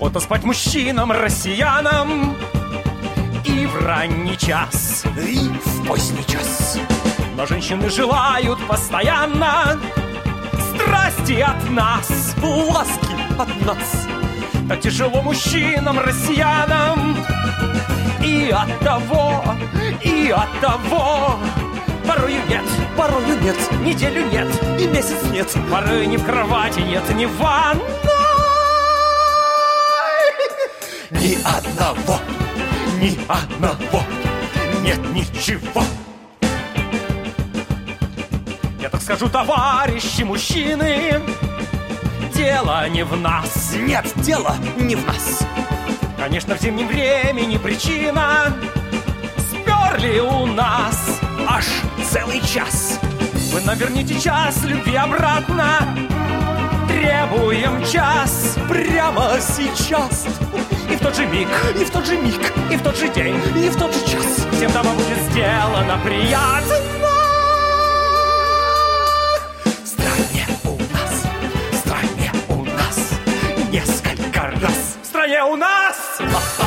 Охота спать мужчинам, россиянам и в ранний час, и в поздний час. но женщины желают постоянно страсти от нас, ласки от нас. Так тяжело мужчинам, россиянам, и от того, порою нет, неделю нет, и месяц нет, порой ни в кровати нет, ни в ванной. Ни одного, нет ничего. Я так скажу, товарищи мужчины, дело не в нас. Нет, дело не в нас. Конечно, в зимнем времени причина сперли у нас аж целый час. Вы нам верните час любви обратно, требуем час прямо сейчас. И в тот же миг, и в тот же миг, и в тот же день, и в тот же час. Всем нам будет сделано приятно. В стране у нас несколько раз. В стране у нас